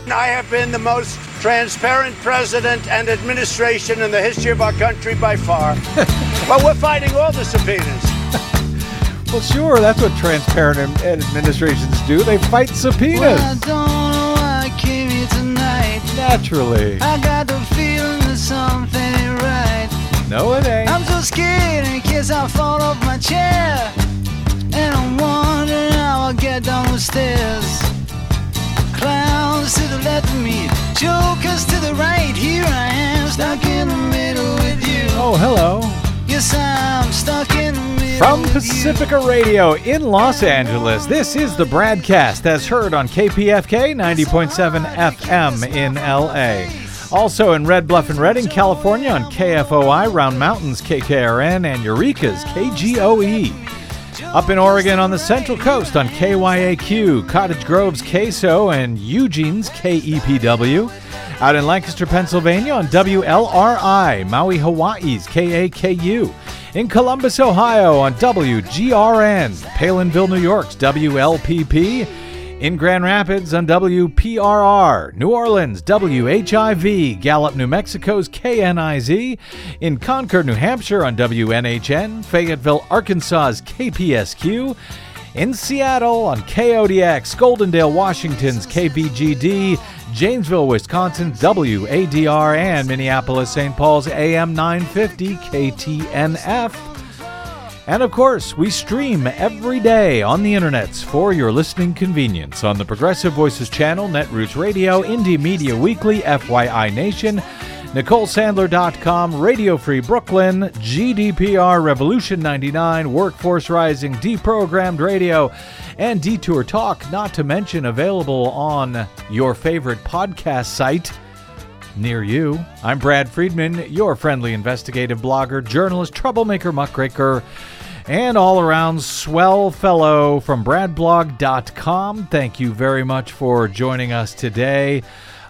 I have been the most transparent president and administration in the history of our country by far. Well, we're fighting all the subpoenas. Well, sure, that's what transparent administrations do. They fight subpoenas. Well, I don't know why I came here tonight. Naturally. I got the feeling that something ain't right. No, it ain't. I'm so scared in case I fall off my chair. And I'm wondering how I'll get down the stairs. Clowns to the left of me, jokers to the right. Here I am, stuck in the middle with you. Oh, hello. Yes, I'm stuck in the middle From with Pacifica Radio in Los Angeles, this is the Bradcast as heard on KPFK 90.7 FM in LA. Also in Red Bluff and Redding, California on KFOI, Round Mountains KKRN, and Eureka's KGOE. Up in Oregon on the Central Coast on KYAQ, Cottage Grove's KSO, and Eugene's KEPW. Out in Lancaster, Pennsylvania on WLRI, Maui, Hawaii's KAKU. In Columbus, Ohio on WGRN, Palinville, New York's WLPP. In Grand Rapids on WPRR, New Orleans, WHIV, Gallup, New Mexico's KNIZ, in Concord, New Hampshire on WNHN, Fayetteville, Arkansas's KPSQ, in Seattle on KODX, Goldendale, Washington's KBGD, Janesville, Wisconsin, WADR, and Minneapolis, St. Paul's AM 950 KTNF. And of course, we stream every day on the internets for your listening convenience on the Progressive Voices channel, Netroots Radio, Indie Media Weekly, FYI Nation, NicoleSandler.com, Radio Free Brooklyn, GDPR, Revolution 99, Workforce Rising, Deprogrammed Radio, and Detour Talk, not to mention available on your favorite podcast site near you. I'm Brad Friedman, your friendly investigative blogger, journalist, troublemaker, muckraker, and all-around swell fellow from bradblog.com. Thank you very much for joining us today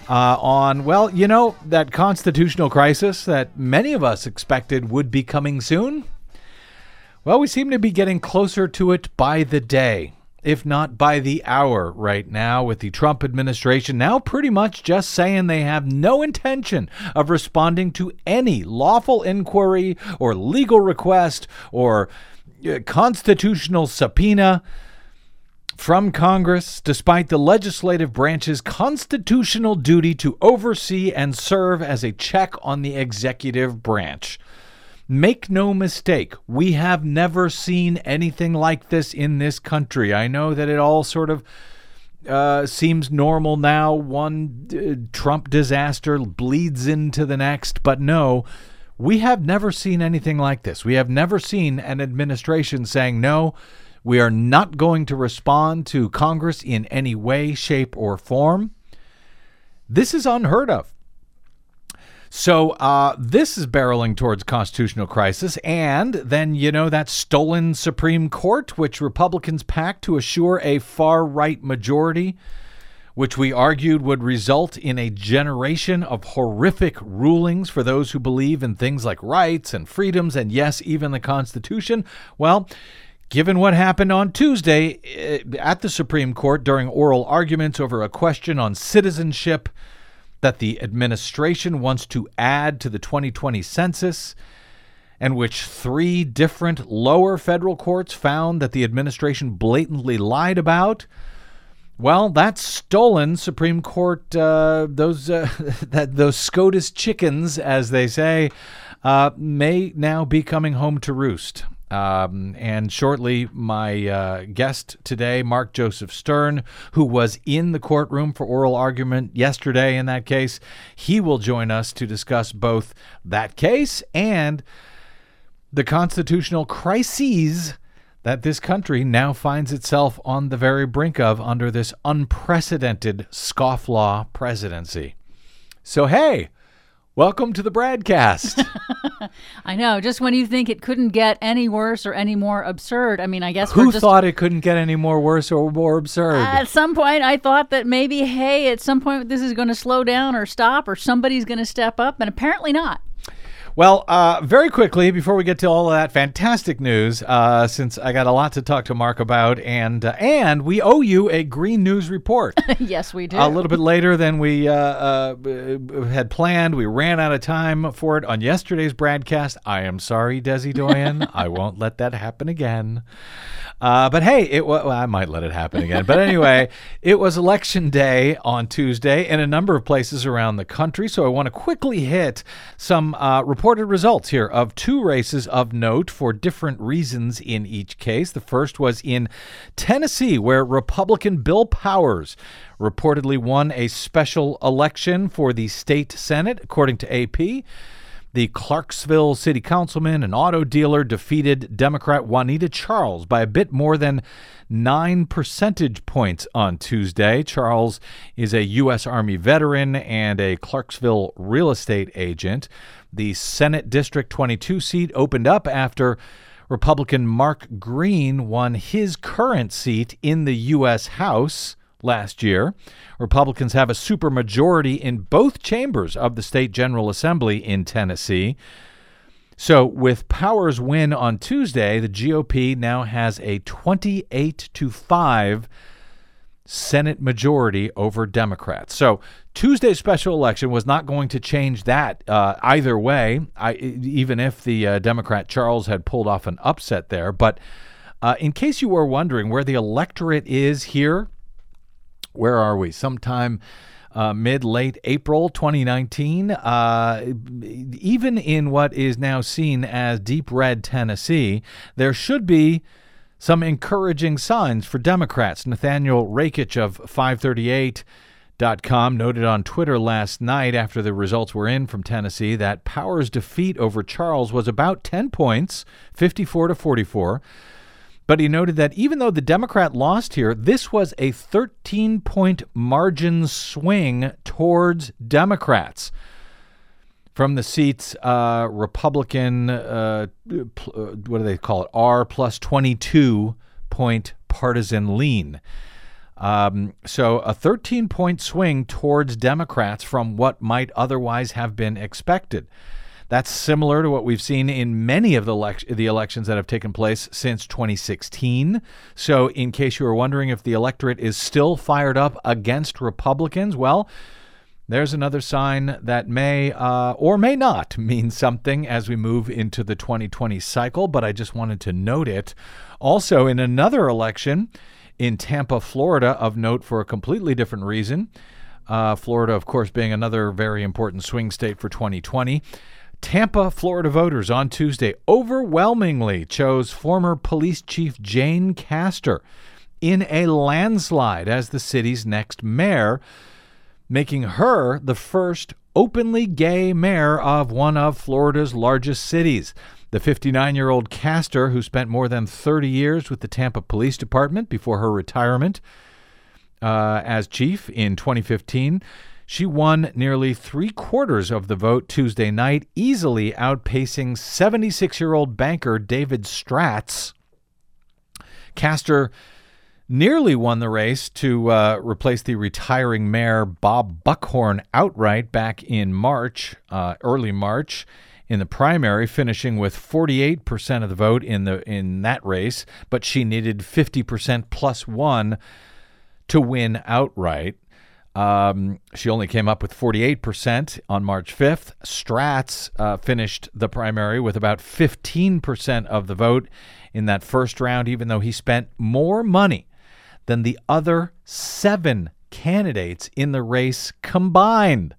on, well, you know, that constitutional crisis that many of us expected would be coming soon. Well, we seem to be getting closer to it by the day, if not by the hour right now, with the Trump administration now pretty much just saying they have no intention of responding to any lawful inquiry or legal request or constitutional subpoena from Congress, despite the legislative branch's constitutional duty to oversee and serve as a check on the executive branch. Make no mistake, we have never seen anything like this in this country. I know that it all sort of seems normal now. One Trump disaster bleeds into the next, but no, we have never seen anything like this. We have never seen an administration saying, no, we are not going to respond to Congress in any way, shape, or form. This is unheard of. So this is barreling towards constitutional crisis. And then, you know, that stolen Supreme Court, which Republicans packed to assure a far-right majority, which we argued would result in a generation of horrific rulings for those who believe in things like rights and freedoms and, yes, even the Constitution. Well, given what happened on Tuesday at the Supreme Court during oral arguments over a question on citizenship that the administration wants to add to the 2020 census, and which 3 different lower federal courts found that the administration blatantly lied about, well, that stolen Supreme Court, those SCOTUS chickens, as they say, may now be coming home to roost. And shortly, my guest today, Mark Joseph Stern, who was in the courtroom for oral argument yesterday in that case, he will join us to discuss both that case and the constitutional crises that this country now finds itself on the very brink of under this unprecedented scofflaw presidency. So, hey, welcome to the Bradcast. I know. Just when you think it couldn't get any worse or any more absurd. I mean, I guess Who thought it couldn't get any more worse or more absurd? At some point, I thought that maybe, hey, at some point this is going to slow down or stop or somebody's going to step up, and apparently not. Well, very quickly, before we get to all of that fantastic news, since I got a lot to talk to Mark about, and we owe you a Green News report. Yes, we do. A little bit later than we had planned. We ran out of time for it on yesterday's broadcast. I am sorry, Desi Doyen. I won't let that happen again. But hey, I might let it happen again. But anyway, it was Election Day on Tuesday in a number of places around the country. So I want to quickly hit some reported results here of two races of note for different reasons in each case. The first was in Tennessee, where Republican Bill Powers reportedly won a special election for the state Senate, according to AP. The Clarksville city councilman, an auto dealer, defeated Democrat Juanita Charles by a bit more than 9 percentage points on Tuesday. Charles is a U.S. Army veteran and a Clarksville real estate agent. The Senate District 22 seat opened up after Republican Mark Green won his current seat in the U.S. House last year. Republicans have a supermajority in both chambers of the state General Assembly in Tennessee. So with Powers' win on Tuesday, the GOP now has a 28-5 Senate majority over Democrats. So Tuesday's special election was not going to change that either way, even if the Democrat Charles had pulled off an upset there. But in case you were wondering where the electorate is here, where are we? Sometime mid-late April 2019. Even in what is now seen as deep red Tennessee, there should be some encouraging signs for Democrats. Nathaniel Rakich of 538.com noted on Twitter last night after the results were in from Tennessee that Powers' defeat over Charles was about 10 points, 54-44. But he noted that even though the Democrat lost here, this was a 13-point margin swing towards Democrats. From the seats, Republican, what do they call it, R plus 22-point partisan lean. So a 13-point swing towards Democrats from what might otherwise have been expected. That's similar to what we've seen in many of the elections that have taken place since 2016. So in case you were wondering if the electorate is still fired up against Republicans, well, there's another sign that may or may not mean something as we move into the 2020 cycle, but I just wanted to note it. Also, in another election in Tampa, Florida, of note for a completely different reason, Florida, of course, being another very important swing state for 2020, Tampa, Florida voters on Tuesday overwhelmingly chose former police chief Jane Castor in a landslide as the city's next mayor, making her the first openly gay mayor of one of Florida's largest cities. The 59-year-old Castor, who spent more than 30 years with the Tampa Police Department before her retirement as chief in 2015, she won nearly 3/4 of the vote Tuesday night, easily outpacing 76-year-old banker David Stratz. Castor nearly won the race to replace the retiring mayor Bob Buckhorn outright back in March, early March, in the primary, finishing with 48% of the vote in that race, but she needed 50% plus one to win outright. She only came up with 48% on March 5th. Stratz finished the primary with about 15% of the vote in that first round, even though he spent more money than the other 7 candidates in the race combined.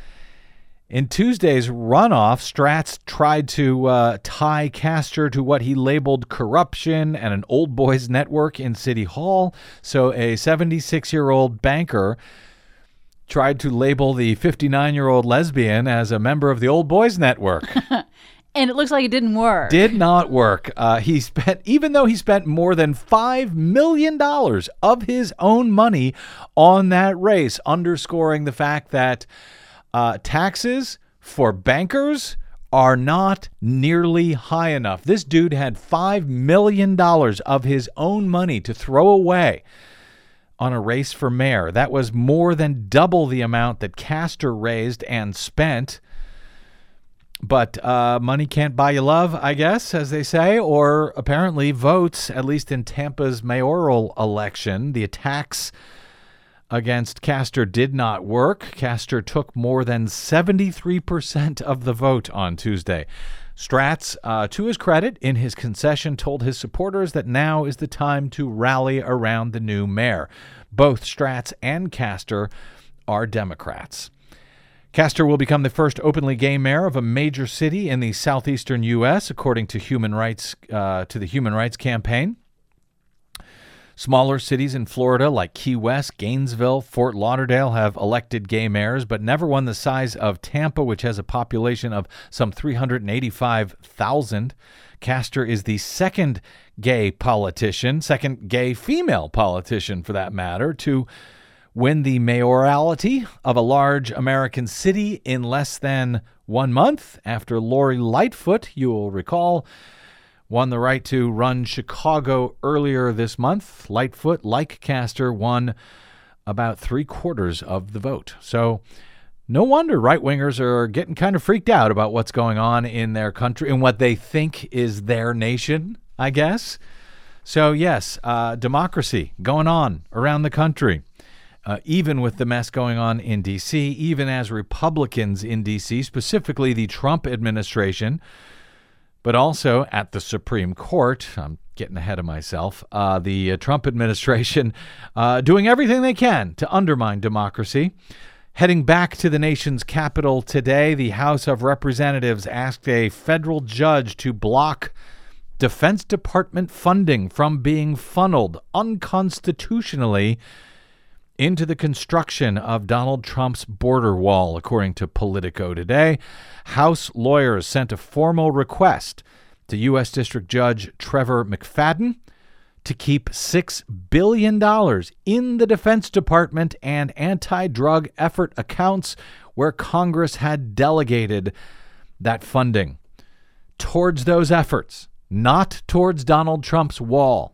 In Tuesday's runoff, Stratz tried to tie Castor to what he labeled corruption and an old boys network in City Hall. So a 76-year-old banker tried to label the 59-year-old lesbian as a member of the old boys network. And it looks like it didn't work. Did not work. Even though he spent more than $5 million of his own money on that race, underscoring the fact that taxes for bankers are not nearly high enough. This dude had $5 million of his own money to throw away on a race for mayor. That was more than double the amount that Castor raised and spent. But money can't buy you love, I guess, as they say, or apparently votes, at least in Tampa's mayoral election. The attacks against Castor did not work. Castor took more than 73% of the vote on Tuesday. Stratz, to his credit, in his concession, told his supporters that now is the time to rally around the new mayor. Both Stratz and Castor are Democrats. Castor will become the first openly gay mayor of a major city in the southeastern U.S., according to the Human Rights Campaign. Smaller cities in Florida like Key West, Gainesville, Fort Lauderdale have elected gay mayors, but never one the size of Tampa, which has a population of some 385,000. Castor is the second gay female politician for that matter, to win the mayoralty of a large American city in less than 1 month after Lori Lightfoot, you will recall, won the right to run Chicago earlier this month. Lightfoot, like Castor, won about 3/4 of the vote. So no wonder right-wingers are getting kind of freaked out about what's going on in their country and what they think is their nation, I guess. So yes, democracy going on around the country. Even with the mess going on in D.C., even as Republicans in D.C., specifically the Trump administration, but also at the Supreme Court, I'm getting ahead of myself, the Trump administration doing everything they can to undermine democracy. Heading back to the nation's capital today, the House of Representatives asked a federal judge to block Defense Department funding from being funneled unconstitutionally into the construction of Donald Trump's border wall, according to Politico today. House lawyers sent a formal request to U.S. District Judge Trevor McFadden to keep $6 billion in the Defense Department and anti-drug effort accounts where Congress had delegated that funding towards those efforts, not towards Donald Trump's wall.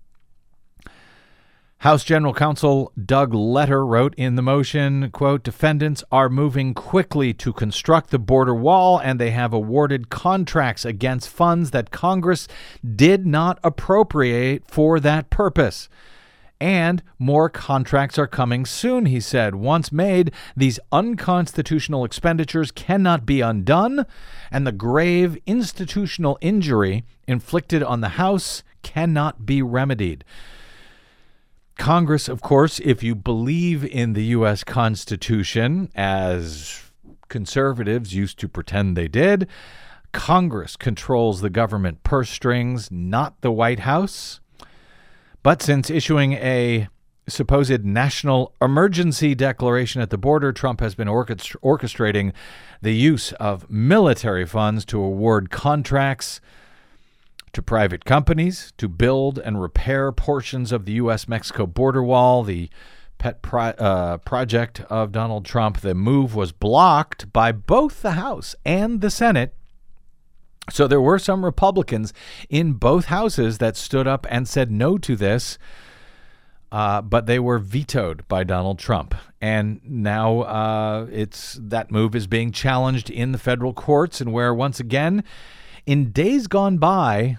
House General Counsel Doug Letter wrote in the motion, quote, defendants are moving quickly to construct the border wall, and they have awarded contracts against funds that Congress did not appropriate for that purpose. And more contracts are coming soon, he said. Once made, these unconstitutional expenditures cannot be undone, and the grave institutional injury inflicted on the House cannot be remedied. Congress, of course, if you believe in the U.S. Constitution, as conservatives used to pretend they did, Congress controls the government purse strings, not the White House. But since issuing a supposed national emergency declaration at the border, Trump has been orchestrating the use of military funds to award contracts to private companies to build and repair portions of the U.S.-Mexico border wall, the pet project of Donald Trump. The move was blocked by both the House and the Senate. So there were some Republicans in both houses that stood up and said no to this, but they were vetoed by Donald Trump. And now that move is being challenged in the federal courts, and where once again, in days gone by,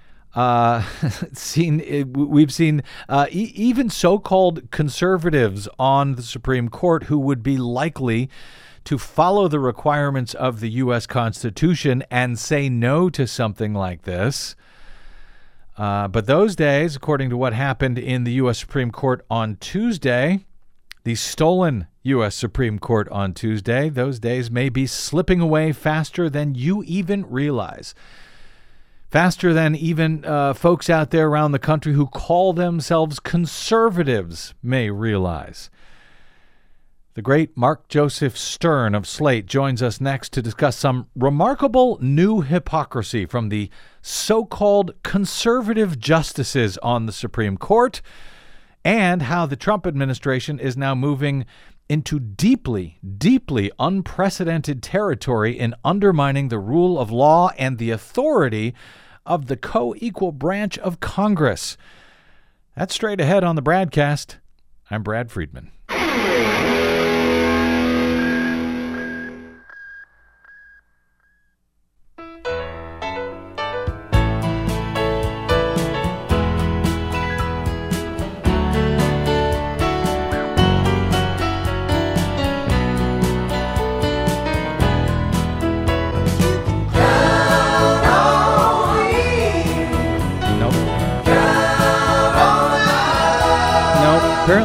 we've seen even so-called conservatives on the Supreme Court who would be likely to follow the requirements of the U.S. Constitution and say no to something like this. But those days, according to what happened in the U.S. Supreme Court on Tuesday, the stolen U.S. Supreme Court on Tuesday, those days may be slipping away faster than you even realize. Faster than even folks out there around the country who call themselves conservatives may realize. The great Mark Joseph Stern of Slate joins us next to discuss some remarkable new hypocrisy from the so-called conservative justices on the Supreme Court, and how the Trump administration is now moving into deeply, deeply unprecedented territory in undermining the rule of law and the authority of the co-equal branch of Congress. That's straight ahead on the Bradcast. I'm Brad Friedman.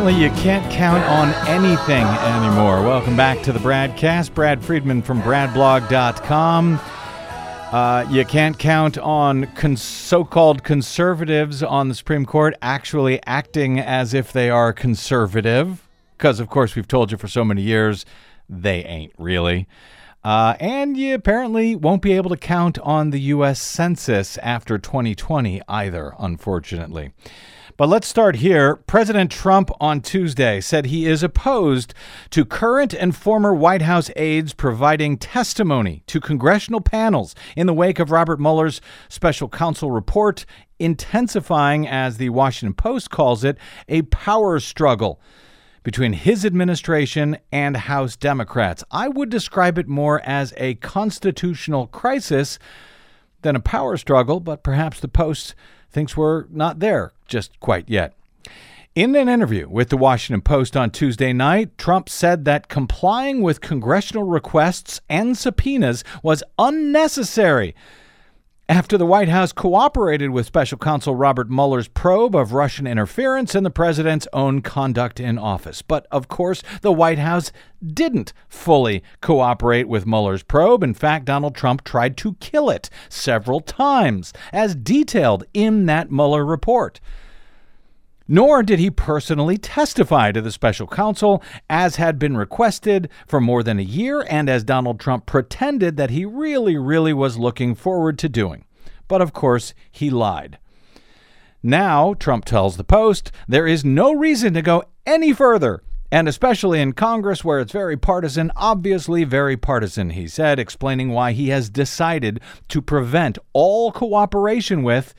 Apparently you can't count on anything anymore. Welcome back to the Bradcast. Brad Friedman from bradblog.com. You can't count on so-called conservatives on the Supreme Court actually acting as if they are conservative, because, of course, we've told you for so many years they ain't really. And you apparently won't be able to count on the U.S. Census after 2020 either, unfortunately. But let's start here. President Trump on Tuesday said he is opposed to current and former White House aides providing testimony to congressional panels in the wake of Robert Mueller's special counsel report, intensifying, as the Washington Post calls it, a power struggle between his administration and House Democrats. I would describe it more as a constitutional crisis than a power struggle, but perhaps the Post thinks we're not there just quite yet. In an interview with the Washington Post on Tuesday night, Trump said that complying with congressional requests and subpoenas was unnecessary after the White House cooperated with special counsel Robert Mueller's probe of Russian interference in the president's own conduct in office. But, of course, the White House didn't fully cooperate with Mueller's probe. In fact, Donald Trump tried to kill it several times, as detailed in that Mueller report. Nor did he personally testify to the special counsel, as had been requested for more than a year, and as Donald Trump pretended that he really was looking forward to doing. But of course, he lied. Now, Trump tells the Post, there is no reason to go any further, and especially in Congress, where it's very partisan, obviously very partisan, he said, explaining why he has decided to prevent all cooperation with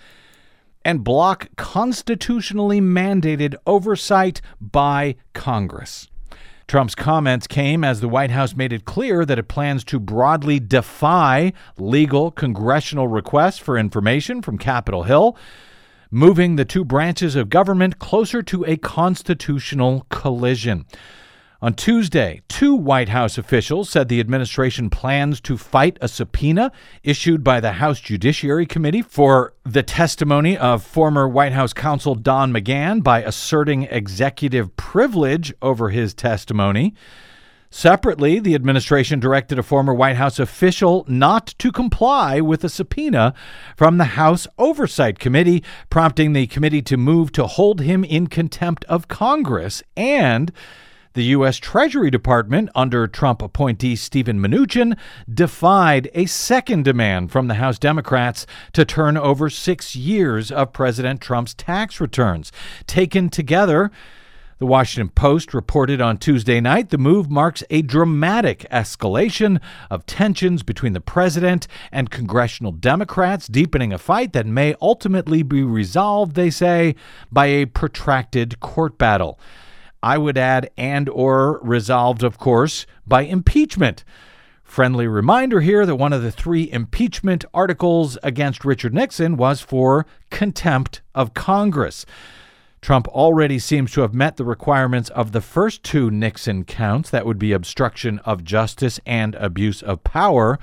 and block constitutionally mandated oversight by Congress. Trump's comments came as the White House made it clear that it plans to broadly defy legal congressional requests for information from Capitol Hill, moving the two branches of government closer to a constitutional collision. On Tuesday, two White House officials said the administration plans to fight a subpoena issued by the House Judiciary Committee for the testimony of former White House counsel Don McGahn by asserting executive privilege over his testimony. Separately, the administration directed a former White House official not to comply with a subpoena from the House Oversight Committee, prompting the committee to move to hold him in contempt of Congress. And the U.S. Treasury Department, under Trump appointee Steven Mnuchin, defied a second demand from the House Democrats to turn over 6 years of President Trump's tax returns. Taken together, the Washington Post reported on Tuesday night, the move marks a dramatic escalation of tensions between the president and congressional Democrats, deepening a fight that may ultimately be resolved, they say, by a protracted court battle. I would add and/or resolved, of course, by impeachment. Friendly reminder here that one of the 3 impeachment articles against Richard Nixon was for contempt of Congress. Trump already seems to have met the requirements of the first 2 Nixon counts. That would be obstruction of justice and abuse of power.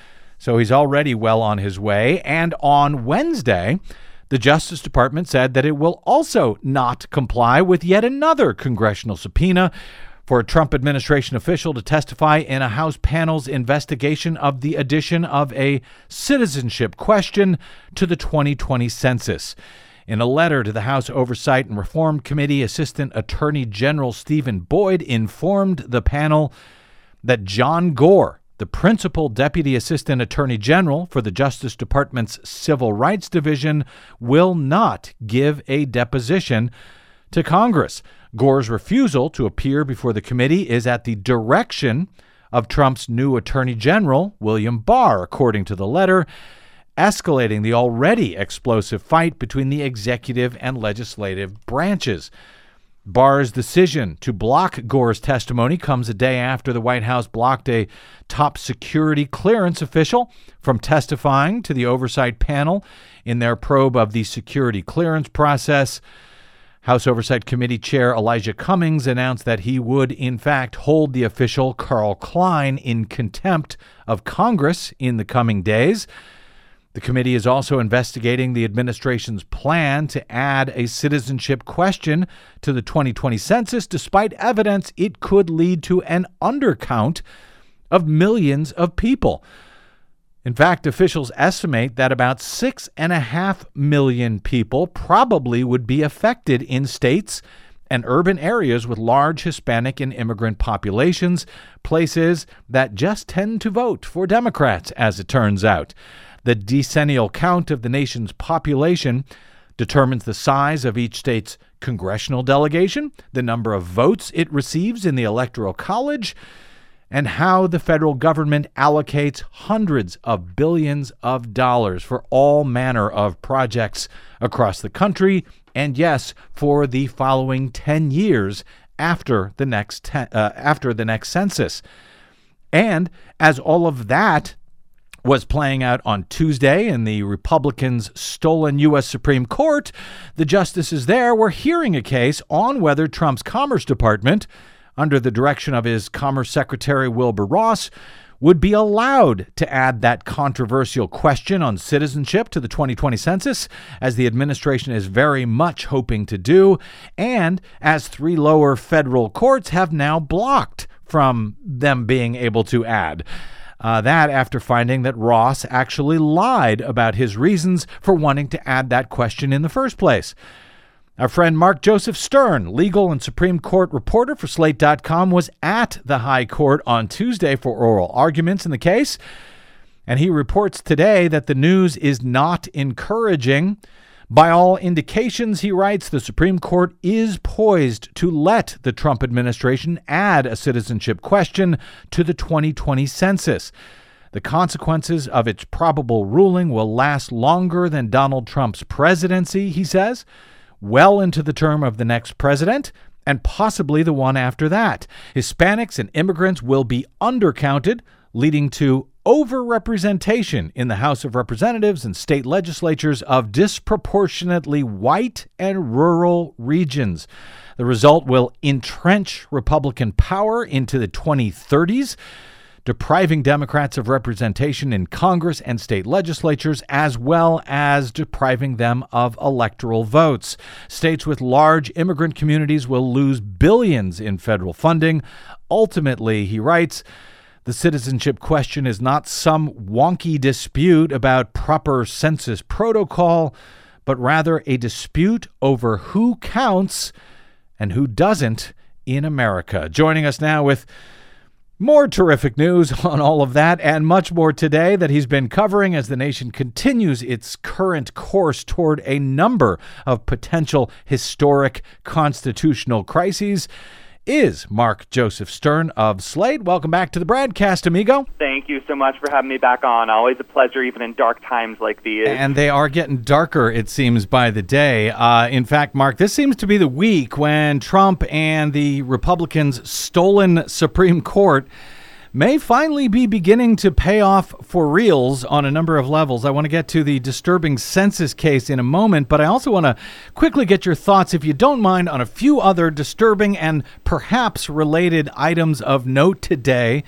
So he's already well on his way. And on Wednesday, the Justice Department said that it will also not comply with yet another congressional subpoena for a Trump administration official to testify in a House panel's investigation of the addition of a citizenship question to the 2020 census. In a letter to the House Oversight and Reform Committee, Assistant Attorney General Stephen Boyd informed the panel that John Gore, the principal Deputy Assistant Attorney General for the Justice Department's Civil Rights Division, will not give a deposition to Congress. Gore's refusal to appear before the committee is at the direction of Trump's new Attorney General, William Barr, according to the letter, escalating the already explosive fight between the executive and legislative branches. Barr's decision to block Gore's testimony comes a day after the White House blocked a top security clearance official from testifying to the oversight panel in their probe of the security clearance process. House Oversight Committee Chair Elijah Cummings announced that he would, in fact, hold the official Carl Klein in contempt of Congress in the coming days. The committee is also investigating the administration's plan to add a citizenship question to the 2020 census, despite evidence it could lead to an undercount of millions of people. In fact, officials estimate that about 6.5 million people probably would be affected in states and urban areas with large Hispanic and immigrant populations, places that just tend to vote for Democrats, as it turns out. The decennial count of the nation's population determines the size of each state's congressional delegation, the number of votes it receives in the Electoral College, and how the federal government allocates hundreds of billions of dollars for all manner of projects across the country, and yes, for the following 10 years after the next census. And as all of that was playing out on Tuesday in the Republicans' stolen U.S. Supreme Court, the justices there were hearing a case on whether Trump's Commerce Department, under the direction of his Commerce Secretary Wilbur Ross, would be allowed to add that controversial question on citizenship to the 2020 census, as the administration is very much hoping to do, and as 3 lower federal courts have now blocked from them being able to add. That after finding that Ross actually lied about his reasons for wanting to add that question in the first place. Our friend Mark Joseph Stern, legal and Supreme Court reporter for Slate.com, was at the High Court on Tuesday for oral arguments in the case, and he reports today that the news is not encouraging. By all indications, he writes, the Supreme Court is poised to let the Trump administration add a citizenship question to the 2020 census. The consequences of its probable ruling will last longer than Donald Trump's presidency, he says, well into the term of the next president and possibly the one after that. Hispanics and immigrants will be undercounted, leading to overrepresentation in the House of Representatives and state legislatures of disproportionately white and rural regions. The result will entrench Republican power into the 2030s, depriving Democrats of representation in Congress and state legislatures, as well as depriving them of electoral votes. States with large immigrant communities will lose billions in federal funding. Ultimately, he writes, the citizenship question is not some wonky dispute about proper census protocol, but rather a dispute over who counts and who doesn't in America. Joining us now with more terrific news on all of that and much more today that he's been covering as the nation continues its current course toward a number of potential historic constitutional crises is Mark Joseph Stern of Slate. Welcome back to the broadcast, amigo. Thank you so much for having me back on. Always a pleasure, even in dark times like these. And they are getting darker, it seems, by the day. In fact, Mark, this seems to be the week when Trump and the Republicans' stolen Supreme Court may finally be beginning to pay off for reals on a number of levels. I want to get to the disturbing census case in a moment, but I also want to quickly get your thoughts, if you don't mind, on a few other disturbing and perhaps related items of note today.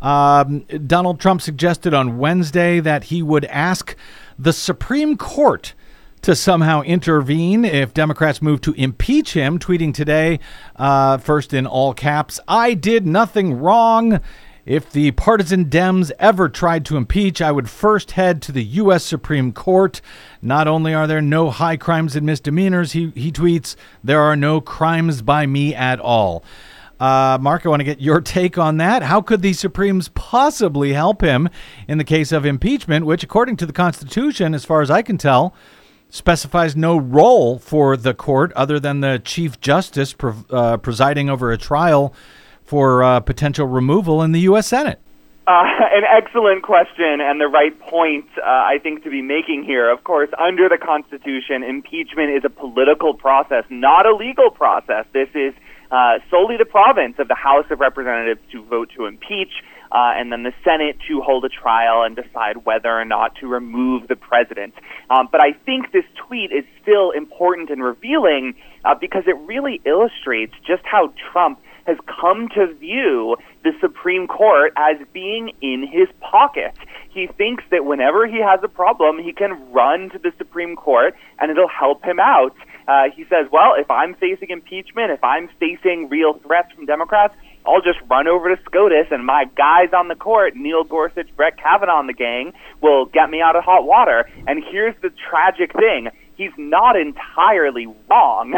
Donald Trump suggested on Wednesday that he would ask the Supreme Court to somehow intervene if Democrats move to impeach him, tweeting today, first in all caps, "I did nothing wrong. If the partisan Dems ever tried to impeach, I would first head to the U.S. Supreme Court. Not only are there no high crimes and misdemeanors," he tweets, "there are no crimes by me at all." Mark, I want to get your take on that. How could the Supremes possibly help him in the case of impeachment, which, according to the Constitution, as far as I can tell, specifies no role for the court other than the Chief Justice presiding over a trial for potential removal in the U.S. Senate? An excellent question and the right point, I think, to be making here. Of course, under the Constitution, impeachment is a political process, not a legal process. This is solely the province of the House of Representatives to vote to impeach, and then the Senate to hold a trial and decide whether or not to remove the president. But I think this tweet is still important and revealing because it really illustrates just how Trump has come to view the Supreme Court as being in his pocket. he thinks that whenever he has a problem, he can run to the Supreme Court and it'll help him out. He says, well, if I'm facing impeachment, if I'm facing real threats from Democrats, I'll just run over to SCOTUS and my guys on the court, Neil Gorsuch, Brett Kavanaugh and the gang, will get me out of hot water. And here's the tragic thing. He's not entirely wrong.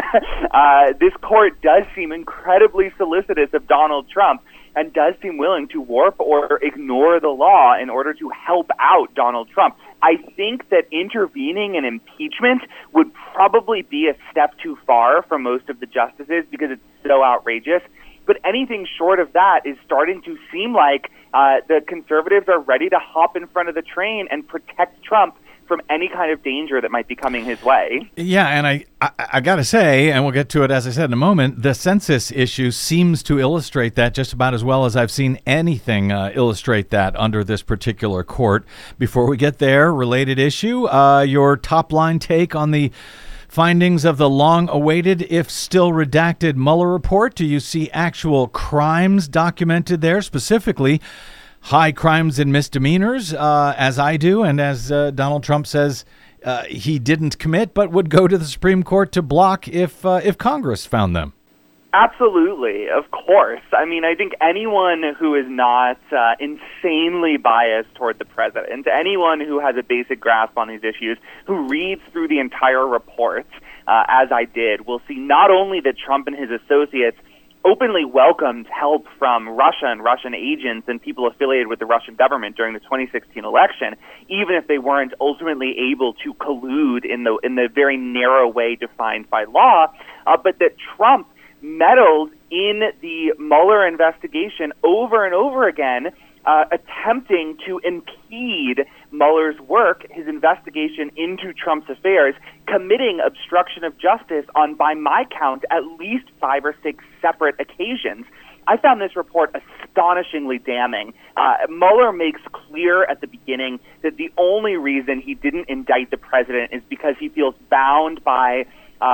This court does seem incredibly solicitous of Donald Trump and does seem willing to warp or ignore the law in order to help out Donald Trump. I think that intervening in impeachment would probably be a step too far for most of the justices because it's so outrageous. But anything short of that is starting to seem like the conservatives are ready to hop in front of the train and protect Trump from any kind of danger that might be coming his way. Yeah, and I got to say, and we'll get to it, as I said, in a moment, the census issue seems to illustrate that just about as well as I've seen anything illustrate that under this particular court. Before we get there, related issue, your top-line take on the findings of the long-awaited, if still redacted, Mueller report. Do you see actual crimes documented there, specifically high crimes and misdemeanors, as I do, and as Donald Trump says he didn't commit, but would go to the Supreme Court to block if Congress found them? Absolutely, of course. I mean, I think anyone who is not insanely biased toward the president, anyone who has a basic grasp on these issues, who reads through the entire report, as I did, will see not only that Trump and his associates openly welcomed help from Russia and Russian agents and people affiliated with the Russian government during the 2016 election, even if they weren't ultimately able to collude in the very narrow way defined by law, but that Trump meddled in the Mueller investigation over and over again, attempting to impede Mueller's work, his investigation into Trump's affairs, committing obstruction of justice on, by my count, at least 5 or 6 separate occasions. I found this report astonishingly damning. Mueller makes clear at the beginning that the only reason he didn't indict the president is because he feels bound by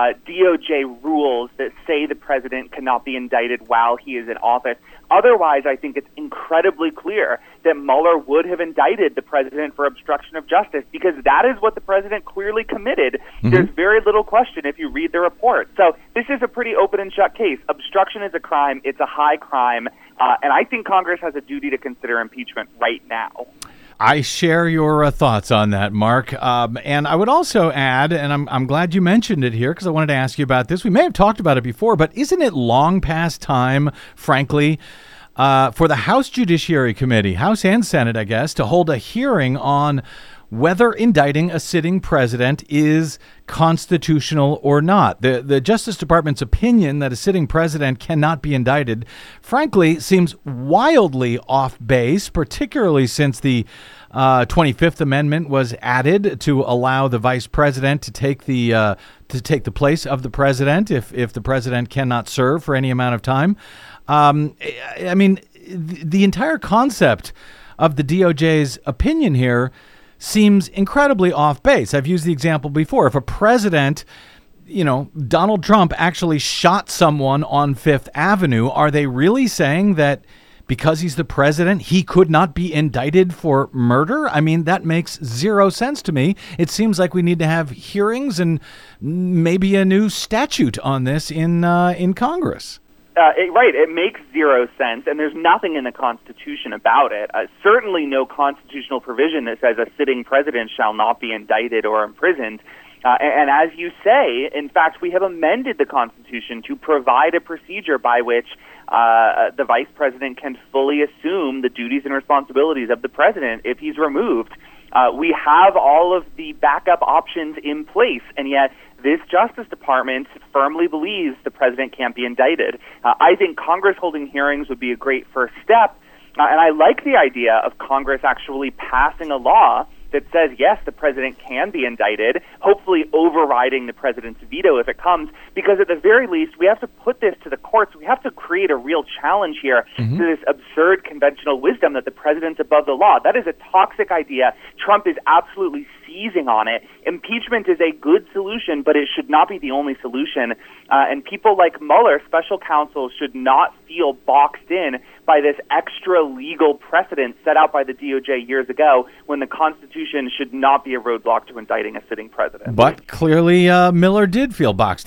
DOJ rules that say the president cannot be indicted while he is in office. Otherwise, I think it's incredibly clear that Mueller would have indicted the president for obstruction of justice because that is what the president clearly committed. Mm-hmm. There's very little question if you read the report. So this is a pretty open and shut case. Obstruction is a crime. It's a high crime. And I think Congress has a duty to consider impeachment right now. I share your thoughts on that, Mark. And I would also add, and I'm glad you mentioned it here because I wanted to ask you about this. We may have talked about it before, but isn't it long past time, frankly, for the House Judiciary Committee, House and Senate, I guess, to hold a hearing on whether indicting a sitting president is constitutional or not? The Justice Department's opinion that a sitting president cannot be indicted, frankly, seems wildly off base, particularly since the 25th Amendment was added to allow the vice president to take the place of the president if the president cannot serve for any amount of time. I mean, the entire concept of the DOJ's opinion here seems incredibly off base. I've used the example before. If a president, Donald Trump actually shot someone on Fifth Avenue, are they really saying that because he's the president, he could not be indicted for murder? I mean, that makes zero sense to me. It seems like we need to have hearings and maybe a new statute on this in Congress. Right. It makes zero sense, and there's nothing in the Constitution about it. Certainly no constitutional provision that says a sitting president shall not be indicted or imprisoned. And as you say, in fact, we have amended the Constitution to provide a procedure by which the vice president can fully assume the duties and responsibilities of the president if he's removed. We have all of the backup options in place, and yet this Justice Department firmly believes the president can't be indicted. I think Congress holding hearings would be a great first step, and I like the idea of Congress actually passing a law that says, yes, the president can be indicted, hopefully overriding the president's veto if it comes, because at the very least, we have to put this to the courts. We have to create a real challenge here to this absurd conventional wisdom that the president's above the law. That is a toxic idea. Trump is absolutely seizing on it. Impeachment is a good solution, but it should not be the only solution. And people like Mueller, special counsel, should not feel boxed in by this extra legal precedent set out by the DOJ years ago when the Constitution should not be a roadblock to indicting a sitting president. But clearly, Mueller did feel boxed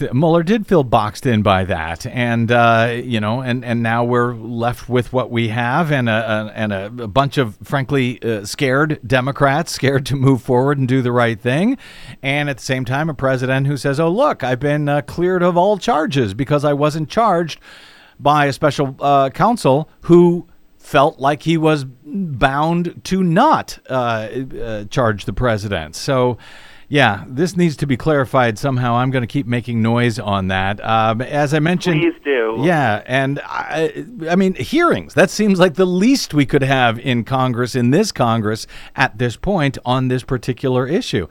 in by that, and and now we're left with what we have, and a bunch of frankly scared Democrats, scared to move forward and do the right thing, and at the same time, a president who says, "Oh, look, I've been cleared of all charges because I wasn't charged by a special counsel who felt like he was bound to not charge the president." So, yeah, this needs to be clarified somehow. I'm going to keep making noise on that. As I mentioned, please do. Yeah, and I mean, hearings. That seems like the least we could have in Congress, in this Congress, at this point on this particular issue.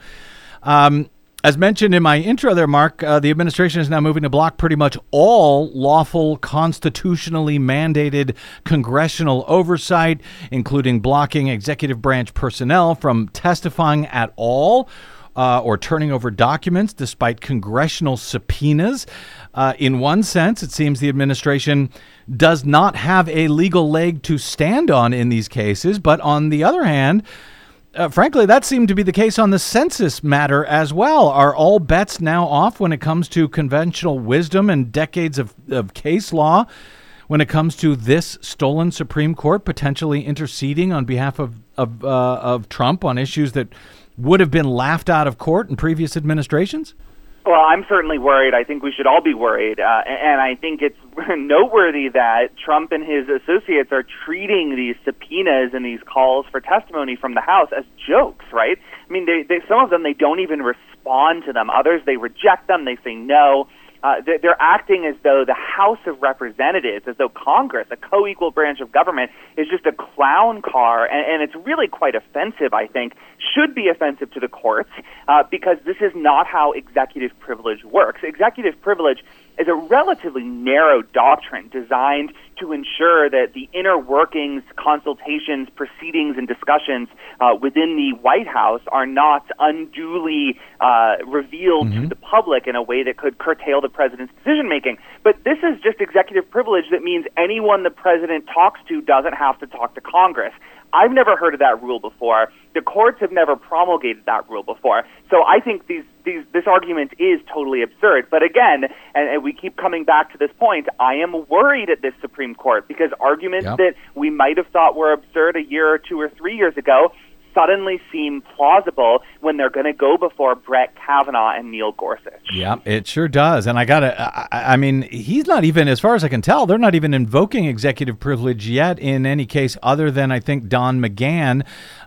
As mentioned in my intro there, Mark, the administration is now moving to block pretty much all lawful, constitutionally mandated congressional oversight, including blocking executive branch personnel from testifying at all or turning over documents despite congressional subpoenas. In one sense, it seems the administration does not have a legal leg to stand on in these cases, but on the other hand, frankly, that seemed to be the case on the census matter as well. Are all bets now off when it comes to conventional wisdom and decades of case law when it comes to this stolen Supreme Court potentially interceding on behalf of Trump on issues that would have been laughed out of court in previous administrations? Well, I'm certainly worried. I think we should all be worried. And I think it's noteworthy that Trump and his associates are treating these subpoenas and these calls for testimony from the House as jokes, right? I mean, they some of them, they don't even respond to them. Others, they reject them. They say no. They're acting as though the House of Representatives, as though Congress, a co-equal branch of government, is just a clown car, and it's really quite offensive, I think, should be offensive to the courts, because this is not how executive privilege works. Executive privilege is a relatively narrow doctrine designed to ensure that the inner workings, consultations, proceedings, and discussions within the White House are not unduly revealed to the public in a way that could curtail the president's decision-making. But this is just executive privilege that means anyone the president talks to doesn't have to talk to Congress. I've never heard of that rule before. The courts have never promulgated that rule before. So I think this argument is totally absurd. But again, and we keep coming back to this point, I am worried at this Supreme Court because arguments that we might have thought were absurd a year or 2 or 3 years ago suddenly seem plausible when they're going to go before Brett Kavanaugh and Neil Gorsuch. Yeah, it sure does. And I mean, he's not even, as far as I can tell, they're not even invoking executive privilege yet in any case other than, I think, Don McGahn,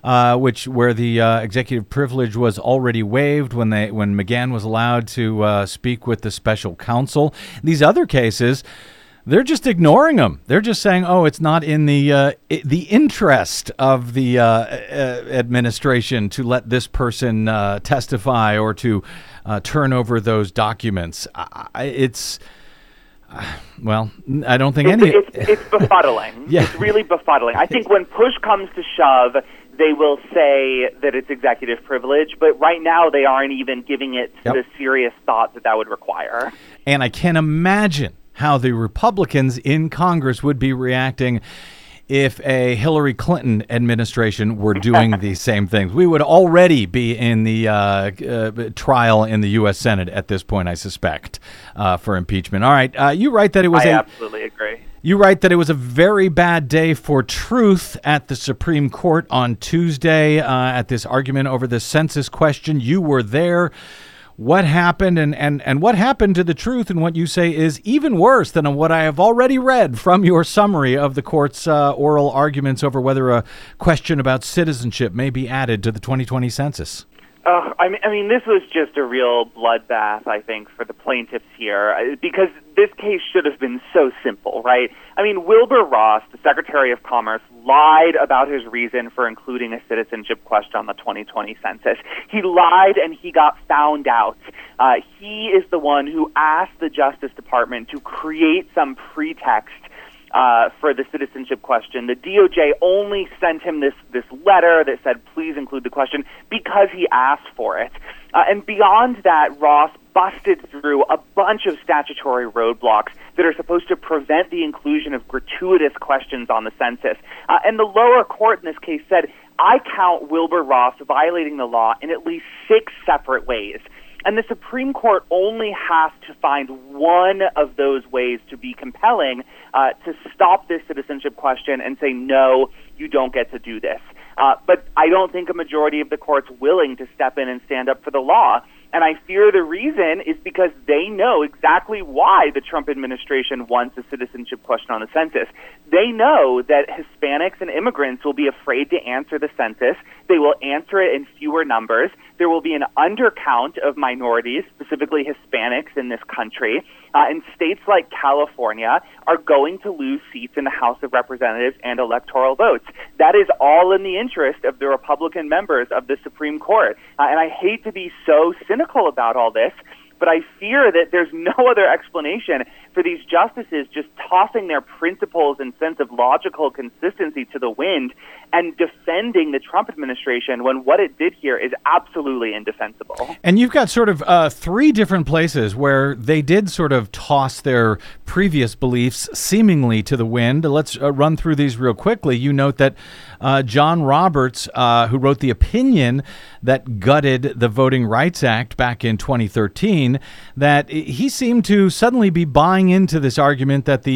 where the executive privilege was already waived when McGahn was allowed to speak with the special counsel. These other cases, they're just ignoring them. They're just saying, "Oh, it's not in the interest of the administration to let this person testify or to turn over those documents." I don't think it's befuddling. Yeah. It's really befuddling. I think when push comes to shove, they will say that it's executive privilege, but right now they aren't even giving it the serious thought that would require. And I can imagine how the Republicans in Congress would be reacting if a Hillary Clinton administration were doing these same things. We would already be in the trial in the U.S. Senate at this point, I suspect, for impeachment. All right, you write that it was I absolutely agree. You write that it was a very bad day for truth at the Supreme Court on Tuesday at this argument over the census question. You were there. What happened and what happened to the truth and what you say is even worse than what I have already read from your summary of the court's oral arguments over whether a question about citizenship may be added to the 2020 census. I mean, this was just a real bloodbath, I think, for the plaintiffs here, because this case should have been so simple, right? I mean, Wilbur Ross, the Secretary of Commerce, lied about his reason for including a citizenship question on the 2020 census. He lied and he got found out. He is the one who asked the Justice Department to create some pretext for the citizenship question. The DOJ only sent him this letter that said, please include the question, because he asked for it. And beyond that, Ross busted through a bunch of statutory roadblocks that are supposed to prevent the inclusion of gratuitous questions on the census. And the lower court in this case said, I count Wilbur Ross violating the law in at least 6 separate ways. And the Supreme Court only has to find one of those ways to be compelling to stop this citizenship question and say, no, you don't get to do this. But I don't think a majority of the court's willing to step in and stand up for the law. And I fear the reason is because they know exactly why the Trump administration wants a citizenship question on the census. They know that Hispanics and immigrants will be afraid to answer the census. They will answer it in fewer numbers. There will be an undercount of minorities, specifically Hispanics, in this country. And states like California are going to lose seats in the House of Representatives and electoral votes. That is all in the interest of the Republican members of the Supreme Court. And I hate to be so cynical about all this, but I fear that there's no other explanation for these justices just tossing their principles and sense of logical consistency to the wind and defending the Trump administration when what it did here is absolutely indefensible. And you've got sort of 3 different places where they did sort of toss their previous beliefs seemingly to the wind. Let's run through these real quickly. You note that John Roberts, who wrote the opinion that gutted the Voting Rights Act back in 2013, that he seemed to suddenly be buying into this argument that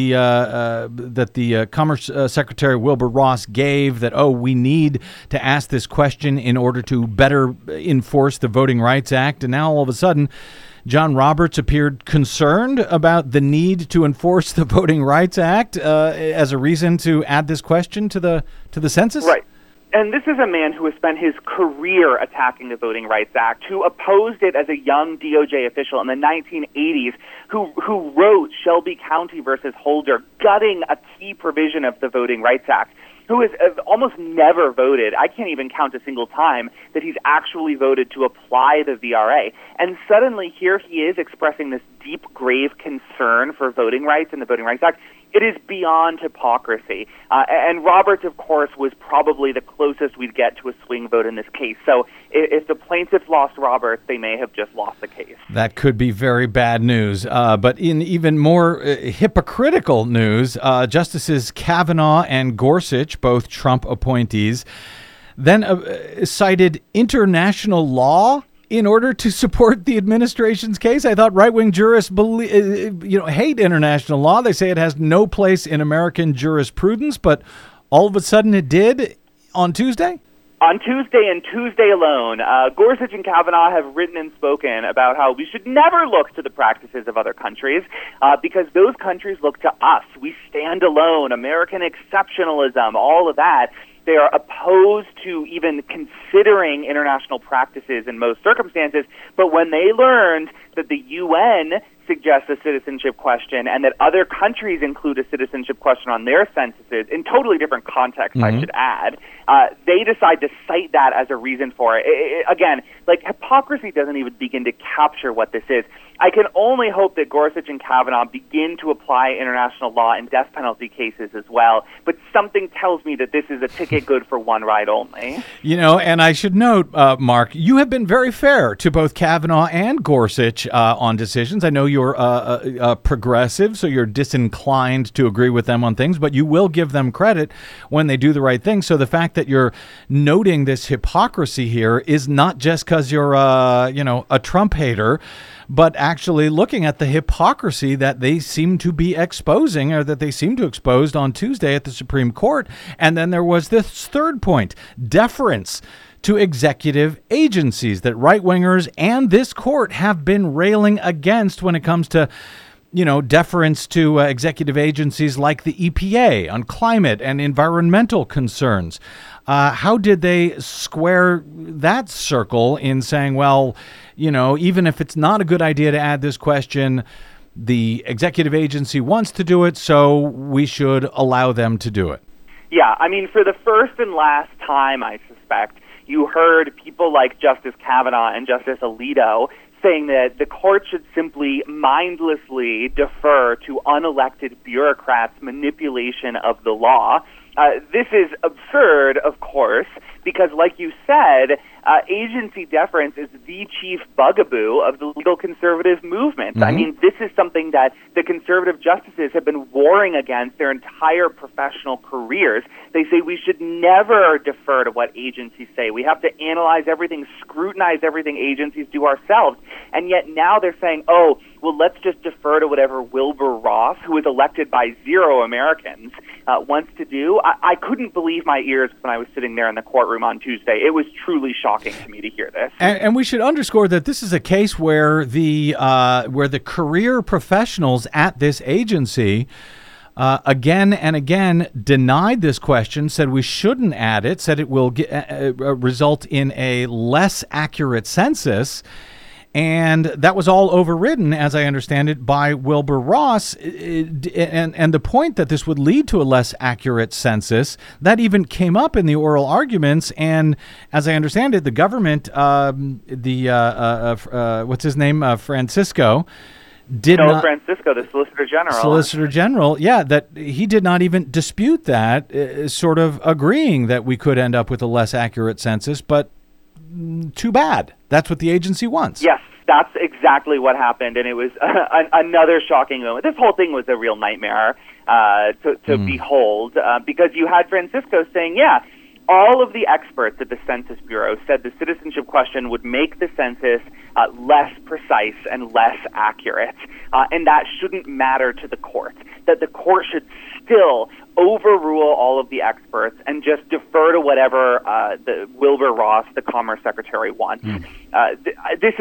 the Commerce Secretary Wilbur Ross gave, that, we need to ask this question in order to better enforce the Voting Rights Act. And now all of a sudden, John Roberts appeared concerned about the need to enforce the Voting Rights Act as a reason to add this question to the census? Right. And this is a man who has spent his career attacking the Voting Rights Act, who opposed it as a young DOJ official in the 1980s, who wrote Shelby County versus Holder, gutting a key provision of the Voting Rights Act, who has almost never voted. I can't even count a single time that he's actually voted to apply the VRA. And suddenly here he is expressing this deep, grave concern for voting rights and the Voting Rights Act. It is beyond hypocrisy. And Roberts, of course, was probably the closest we'd get to a swing vote in this case. So if the plaintiffs lost Roberts, they may have just lost the case. That could be very bad news. But in even more hypocritical news, Justices Kavanaugh and Gorsuch, both Trump appointees, then cited international law in order to support the administration's case. I thought right-wing jurists hate international law. They say it has no place in American jurisprudence, but all of a sudden it did on Tuesday? On Tuesday and Tuesday alone, Gorsuch and Kavanaugh have written and spoken about how we should never look to the practices of other countries because those countries look to us. We stand alone, American exceptionalism, all of that. They are opposed to even considering international practices in most circumstances, but when they learned that the UN suggests a citizenship question and that other countries include a citizenship question on their censuses, in totally different contexts, I should add, they decide to cite that as a reason for it. Again, like, hypocrisy doesn't even begin to capture what this is. I can only hope that Gorsuch and Kavanaugh begin to apply international law in death penalty cases as well, but something tells me that this is a ticket good for one ride only. You know, and I should note, Mark, you have been very fair to both Kavanaugh and Gorsuch on decisions. I know you're progressive, so you're disinclined to agree with them on things, but you will give them credit when they do the right thing. So the fact that you're noting this hypocrisy here is not just because you're a Trump hater, but actually looking at the hypocrisy that they seem to be exposing, or that they seem to expose on Tuesday at the Supreme Court. And then there was this third point, deference to executive agencies that right-wingers and this court have been railing against when it comes to, deference to executive agencies like the EPA on climate and environmental concerns. How did they square that circle in saying, well, even if it's not a good idea to add this question, the executive agency wants to do it, so we should allow them to do it? Yeah, I mean, for the first and last time, I suspect, you heard people like Justice Kavanaugh and Justice Alito saying that the court should simply mindlessly defer to unelected bureaucrats' manipulation of the law. This is absurd, of course, because, like you said, agency deference is the chief bugaboo of the legal conservative movement. Mm-hmm. I mean, this is something that the conservative justices have been warring against their entire professional careers. They say we should never defer to what agencies say. We have to analyze everything, scrutinize everything agencies do ourselves. And yet now they're saying, oh, well, let's just defer to whatever Wilbur Ross, who was elected by 0 Americans, wants to do. I couldn't believe my ears when I was sitting there in the courtroom on Tuesday. It was truly shocking to me to hear this. And we should underscore that this is a case where the career professionals at this agency again and again denied this question, said we shouldn't add it, said it will result in a less accurate census. And that was all overridden, as I understand it, by Wilbur Ross. And the point that this would lead to a less accurate census, that even came up in the oral arguments. And as I understand it, the government, what's his name, Francisco, Francisco, the Solicitor General. Solicitor General, yeah, that he did not even dispute that, sort of agreeing that we could end up with a less accurate census, but too bad. That's what the agency wants. Yes, that's exactly what happened, and it was another shocking moment. This whole thing was a real nightmare to behold, because you had Francisco saying, yeah, all of the experts at the Census Bureau said the citizenship question would make the census less precise and less accurate, and that shouldn't matter to the court, that the court should still overrule all of the experts and just defer to whatever the Wilbur Ross, the Commerce Secretary, wants. This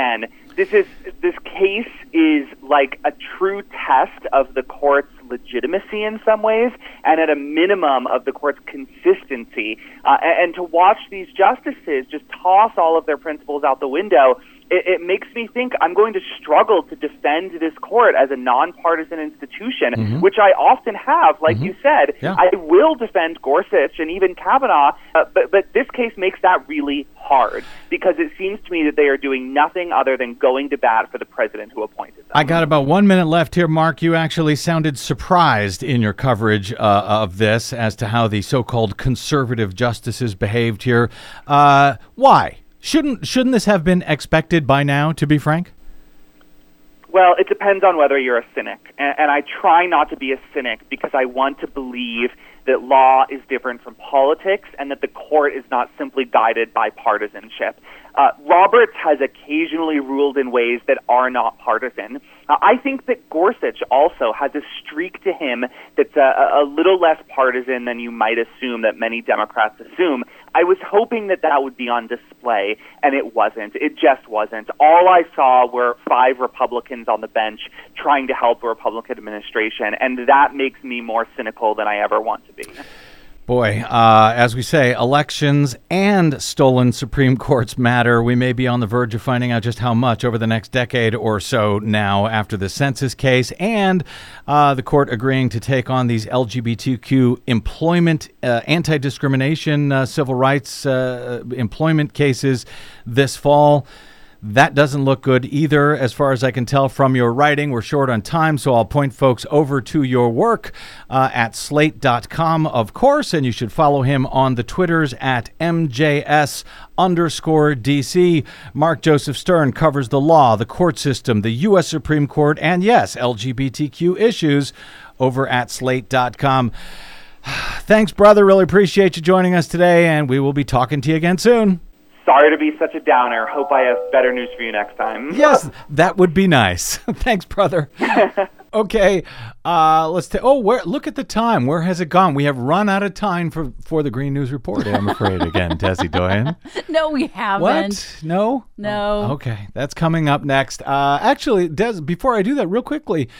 case is like a true test of the court's legitimacy in some ways, and at a minimum of the court's consistency. And to watch these justices just toss all of their principles out the window, it makes me think I'm going to struggle to defend this court as a nonpartisan institution, which I often have, like you said. Yeah. I will defend Gorsuch and even Kavanaugh, but this case makes that really hard, because it seems to me that they are doing nothing other than going to bat for the president who appointed them. I got about 1 minute left here, Mark. You actually sounded surprised in your coverage of this as to how the so-called conservative justices behaved here. Why? Shouldn't this have been expected by now, to be frank? Well, it depends on whether you're a cynic. And I try not to be a cynic because I want to believe that law is different from politics and that the court is not simply guided by partisanship. Roberts has occasionally ruled in ways that are not partisan. I think that Gorsuch also has a streak to him that's a little less partisan than you might assume, that many Democrats assume. I was hoping that would be on display, and it wasn't. It just wasn't. All I saw were 5 Republicans on the bench trying to help the Republican administration, and that makes me more cynical than I ever want to be. Boy, as we say, elections and stolen Supreme Courts matter. We may be on the verge of finding out just how much over the next decade or so now after the census case and the court agreeing to take on these LGBTQ employment, anti-discrimination, civil rights employment cases this fall. That doesn't look good either, as far as I can tell from your writing. We're short on time, so I'll point folks over to your work at slate.com, of course, and you should follow him on the Twitters at MJS_DC. Mark Joseph Stern covers the law, the court system, the U.S. Supreme Court, and yes, LGBTQ issues over at slate.com. Thanks, brother. Really appreciate you joining us today, and we will be talking to you again soon. Sorry to be such a downer. Hope I have better news for you next time. Yes, that would be nice. Thanks, brother. Okay, let's take. Look at the time. Where has it gone? We have run out of time for the Green News Report, I'm afraid, again, Tessie Doyen. No, we haven't. What? No? No. Oh, okay, that's coming up next. Actually, Des, before I do that, real quickly,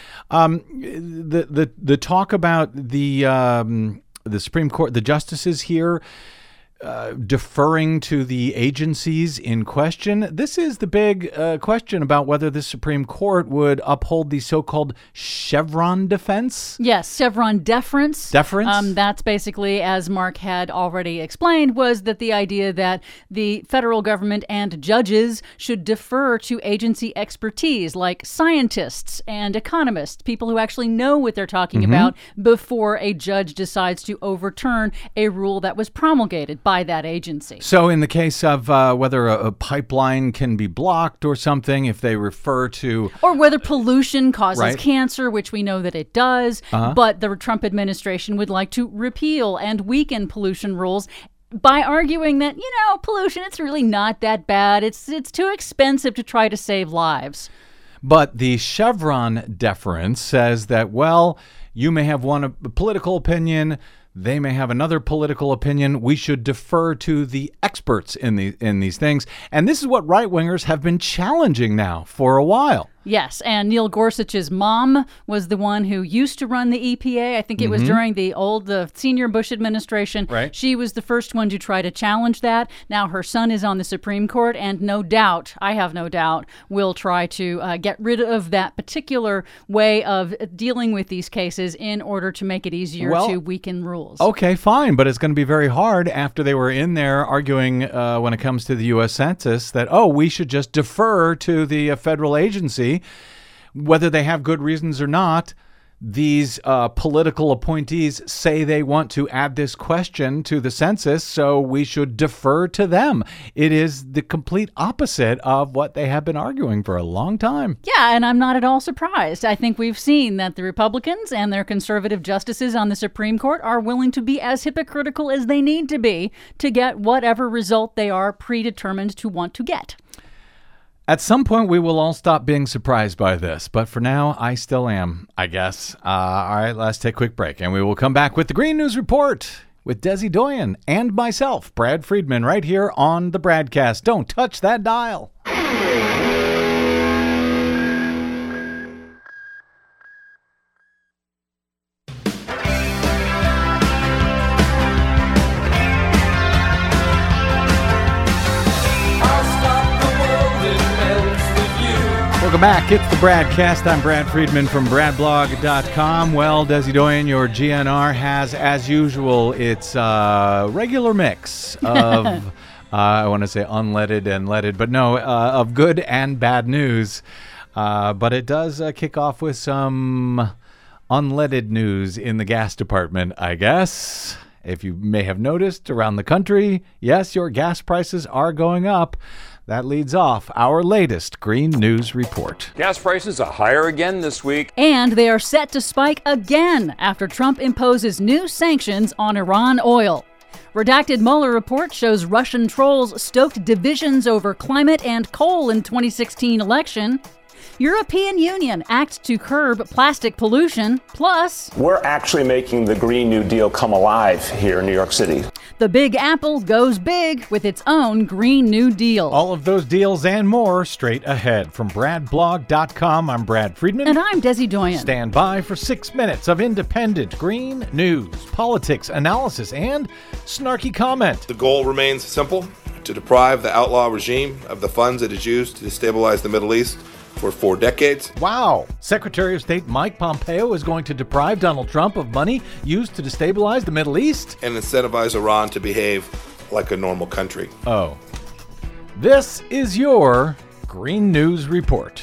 the talk about the Supreme Court, the justices here, deferring to the agencies in question. This is the big question about whether the Supreme Court would uphold the so-called Chevron defense. Yes, Chevron deference. Deference? That's basically, as Mark had already explained, was that the idea that the federal government and judges should defer to agency expertise, like scientists and economists, people who actually know what they're talking about, before a judge decides to overturn a rule that was promulgated by that agency. So in the case of whether a pipeline can be blocked or something, if they refer to... Or whether pollution causes Right. cancer, which we know that it does, but the Trump administration would like to repeal and weaken pollution rules by arguing that, pollution, it's really not that bad. It's too expensive to try to save lives. But the Chevron deference says that, well, you may have one political opinion, they may have another political opinion. We should defer to the experts in these things. And this is what right-wingers have been challenging now for a while. Yes, and Neil Gorsuch's mom was the one who used to run the EPA. I think it was during the senior Bush administration. Right. She was the first one to try to challenge that. Now her son is on the Supreme Court, and I have no doubt, will try to get rid of that particular way of dealing with these cases in order to make it easier to weaken rules. Okay, fine, but it's going to be very hard after they were in there arguing when it comes to the U.S. Census that, we should just defer to the federal agency. Whether they have good reasons or not, these political appointees say they want to add this question to the census, so we should defer to them. It is the complete opposite of what they have been arguing for a long time. Yeah, and I'm not at all surprised. I think we've seen that the Republicans and their conservative justices on the Supreme Court are willing to be as hypocritical as they need to be to get whatever result they are predetermined to want to get. At some point, we will all stop being surprised by this, but for now, I still am, I guess. All right, let's take a quick break, and we will come back with the Green News Report with Desi Doyen and myself, Brad Friedman, right here on the Bradcast. Don't touch that dial. Welcome back. It's the Bradcast. I'm Brad Friedman from BradBlog.com. Well, Desi Doyen, your GNR has, as usual, its regular mix of, I want to say unleaded and leaded, but no, of good and bad news. But it does kick off with some unleaded news in the gas department, I guess. If you may have noticed around the country, yes, your gas prices are going up. That leads off our latest Green News Report. Gas prices are higher again this week. And they are set to spike again after Trump imposes new sanctions on Iran oil. Redacted Mueller report shows Russian trolls stoked divisions over climate and coal in 2016 election. European Union acts to curb plastic pollution. Plus, we're actually making the Green New Deal come alive here in New York City. The Big Apple goes big with its own Green New Deal. All of those deals and more straight ahead. From BradBlog.com, I'm Brad Friedman. And I'm Desi Doyen. Stand by for 6 minutes of independent green news, politics, analysis, and snarky comment. The goal remains simple: to deprive the outlaw regime of the funds it has used to destabilize the Middle East for 4 decades. Wow. Secretary of State Mike Pompeo is going to deprive Donald Trump of money used to destabilize the Middle East? And incentivize Iran to behave like a normal country. Oh. This is your Green News Report.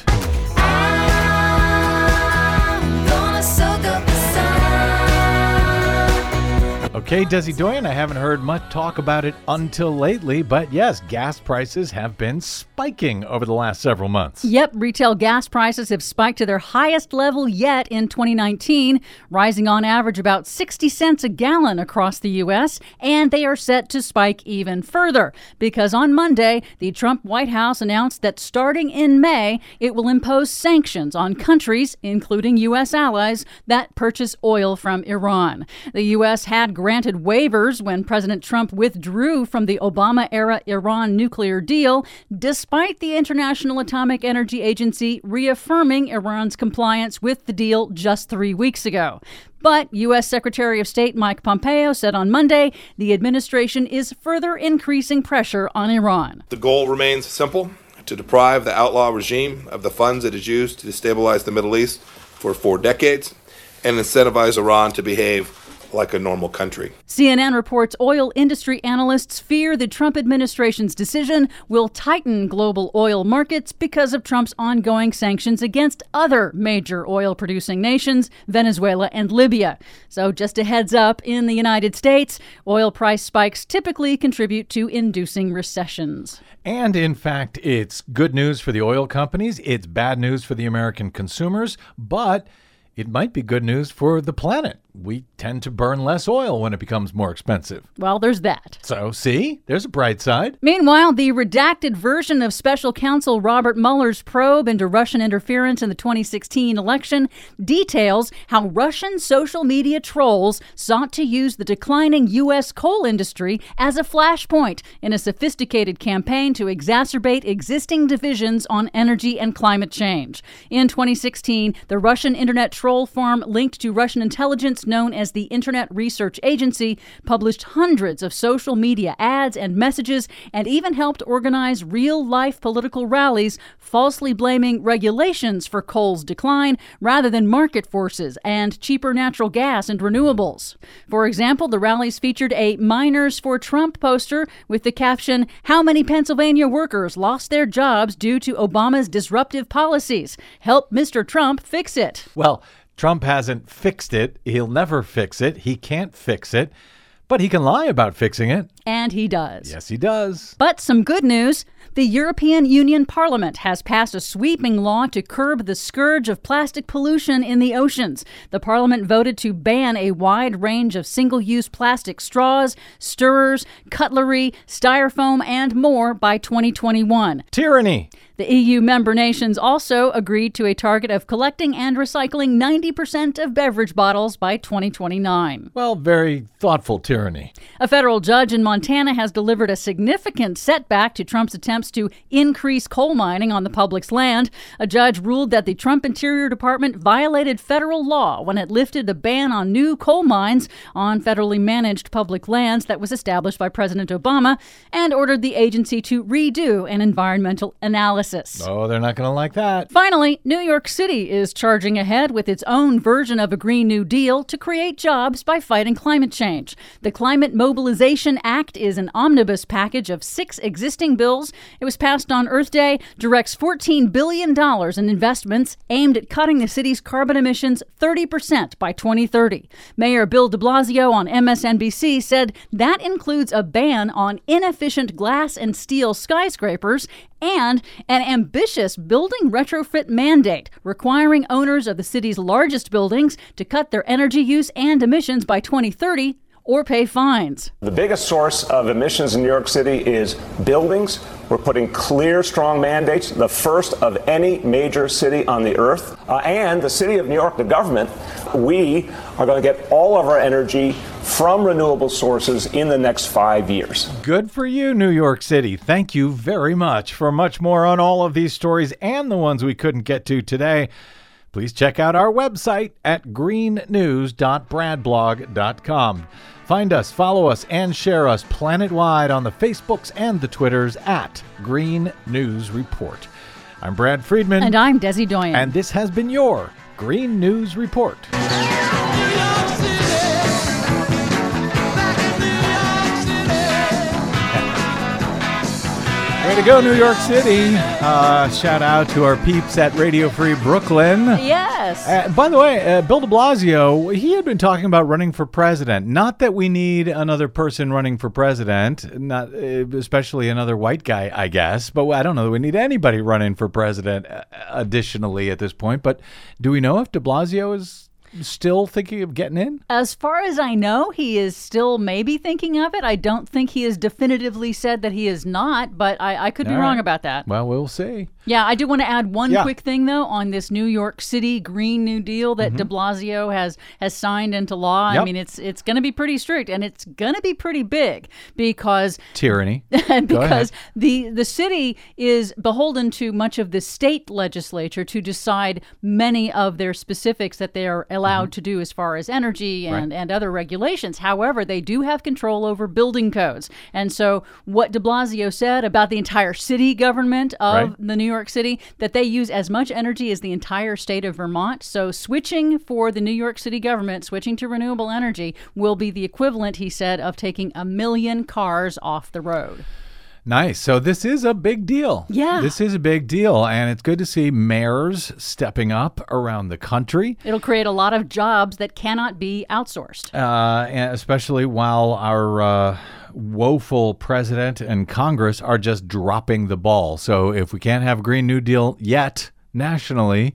Okay, Desi Doyen, I haven't heard much talk about it until lately, but yes, gas prices have been spiking over the last several months. Yep, retail gas prices have spiked to their highest level yet in 2019, rising on average about 60 cents a gallon across the U.S., and they are set to spike even further because on Monday, the Trump White House announced that starting in May, it will impose sanctions on countries, including U.S. allies, that purchase oil from Iran. The U.S. had granted granted waivers when President Trump withdrew from the Obama-era Iran nuclear deal, despite the International Atomic Energy Agency reaffirming Iran's compliance with the deal just 3 weeks ago. But U.S. Secretary of State Mike Pompeo said on Monday the administration is further increasing pressure on Iran. The goal remains simple: to deprive the outlaw regime of the funds it has used to destabilize the Middle East for 4 decades and incentivize Iran to behave like a normal country. CNN reports oil industry analysts fear the Trump administration's decision will tighten global oil markets because of Trump's ongoing sanctions against other major oil-producing nations, Venezuela and Libya. So just a heads up, in the United States, oil price spikes typically contribute to inducing recessions. And in fact, it's good news for the oil companies. It's bad news for the American consumers, but it might be good news for the planet. We tend to burn less oil when it becomes more expensive. Well, there's that. So, see, there's a bright side. Meanwhile, the redacted version of Special Counsel Robert Mueller's probe into Russian interference in the 2016 election details how Russian social media trolls sought to use the declining U.S. coal industry as a flashpoint in a sophisticated campaign to exacerbate existing divisions on energy and climate change. In 2016, the Russian internet troll farm linked to Russian intelligence known as the Internet Research Agency published hundreds of social media ads and messages and even helped organize real-life political rallies, falsely blaming regulations for coal's decline rather than market forces and cheaper natural gas and renewables. For example, the rallies featured a Miners for Trump poster with the caption, "How many Pennsylvania workers lost their jobs due to Obama's disruptive policies? Help Mr. Trump fix it." Well, Trump hasn't fixed it. He'll never fix it. He can't fix it. But he can lie about fixing it. And he does. Yes, he does. But some good news. The European Union Parliament has passed a sweeping law to curb the scourge of plastic pollution in the oceans. The Parliament voted to ban a wide range of single-use plastic straws, stirrers, cutlery, styrofoam, and more by 2021. Tyranny. The EU member nations also agreed to a target of collecting and recycling 90% of beverage bottles by 2029. Well, very thoughtful tyranny. A federal judge in Montana has delivered a significant setback to Trump's attempts to increase coal mining on the public's land. A judge ruled that the Trump Interior Department violated federal law when it lifted a ban on new coal mines on federally managed public lands that was established by President Obama and ordered the agency to redo an environmental analysis. Oh, they're not going to like that. Finally, New York City is charging ahead with its own version of a Green New Deal to create jobs by fighting climate change. The Climate Mobilization Act is an omnibus package of 6 existing bills. It was passed on Earth Day, directs $14 billion in investments aimed at cutting the city's carbon emissions 30% by 2030. Mayor Bill de Blasio on MSNBC said that includes a ban on inefficient glass and steel skyscrapers and an ambitious building retrofit mandate requiring owners of the city's largest buildings to cut their energy use and emissions by 2030 or pay fines. The biggest source of emissions in New York City is buildings. We're putting clear, strong mandates, the first of any major city on the earth. And the city of New York, the government, we are going to get all of our energy from renewable sources in the next 5 years. Good for you, New York City. Thank you very much. For much more on all of these stories and the ones we couldn't get to today, please check out our website at greennews.bradblog.com. Find us, follow us, and share us planet-wide on the Facebooks and the Twitters at Green News Report. I'm Brad Friedman. And I'm Desi Doyen. And this has been your Green News Report. Way to go, New York City. Shout out to our peeps at Radio Free Brooklyn. Yes. By the way, Bill de Blasio, he had been talking about running for president. Not that we need another person running for president, not especially another white guy, I guess. But I don't know that we need anybody running for president additionally at this point. But do we know if de Blasio is still thinking of getting in? As far as I know, he is still maybe thinking of it. I don't think he has definitively said that he is not, but I could be wrong about that. Well, we'll see. Yeah, I do want to add one quick thing, though, on this New York City Green New Deal that de Blasio has signed into law. Yep. I mean, it's going to be pretty strict, and it's going to be pretty big because... Tyranny. Because the city is beholden to much of the state legislature to decide many of their specifics that they are allowed to do as far as energy and other regulations. However, they do have control over building codes. And so what de Blasio said about the entire city government of the New York City, that they use as much energy as the entire state of Vermont. So switching for the New York City government, switching to renewable energy, will be the equivalent, he said, of taking 1 million cars off the road. Nice. So this is a big deal. Yeah. This is a big deal, and it's good to see mayors stepping up around the country. It'll create a lot of jobs that cannot be outsourced. And especially while our woeful president and Congress are just dropping the ball. So if we can't have a Green New Deal yet nationally,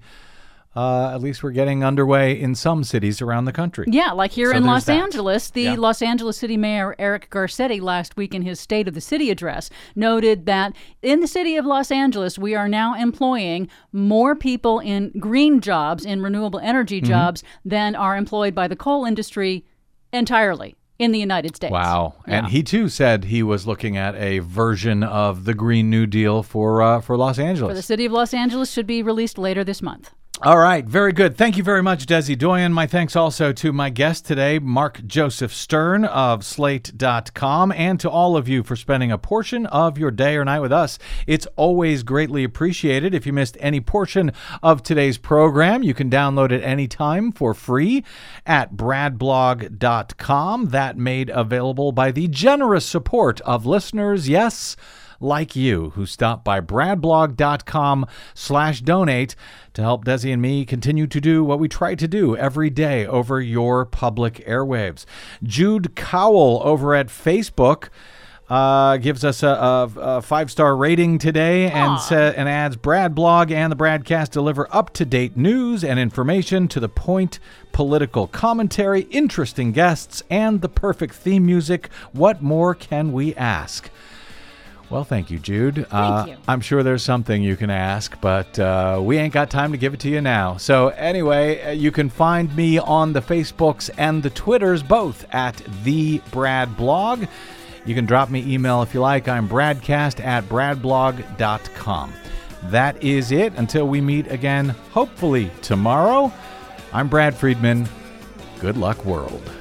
at least we're getting underway in some cities around the country. Yeah, like here in Los Angeles. The Yeah. Los Angeles City Mayor Eric Garcetti last week in his State of the City address noted that in the city of Los Angeles, we are now employing more people in green jobs, in renewable energy jobs, than are employed by the coal industry entirely in the United States. Wow. Yeah. And he, too, said he was looking at a version of the Green New Deal for Los Angeles. For the city of Los Angeles should be released later this month. All right, very good. Thank you very much, Desi Doyen. My thanks also to my guest today, Mark Joseph Stern of Slate.com, and to all of you for spending a portion of your day or night with us. It's always greatly appreciated. If you missed any portion of today's program, you can download it anytime for free at bradblog.com. That made available by the generous support of listeners, yes, like you, who stop by bradblog.com/donate to help Desi and me continue to do what we try to do every day over your public airwaves. Jude Cowell over at Facebook gives us a 5-star rating today and adds, Bradblog and the Bradcast deliver up-to-date news and information, to the point political commentary, interesting guests, and the perfect theme music. What more can we ask? Well, thank you, Jude. Thank you. I'm sure there's something you can ask, but we ain't got time to give it to you now. So anyway, you can find me on the Facebooks and the Twitters, both at The Brad Blog. You can drop me email if you like. I'm bradcast@bradblog.com. That is it. Until we meet again, hopefully tomorrow, I'm Brad Friedman. Good luck, world.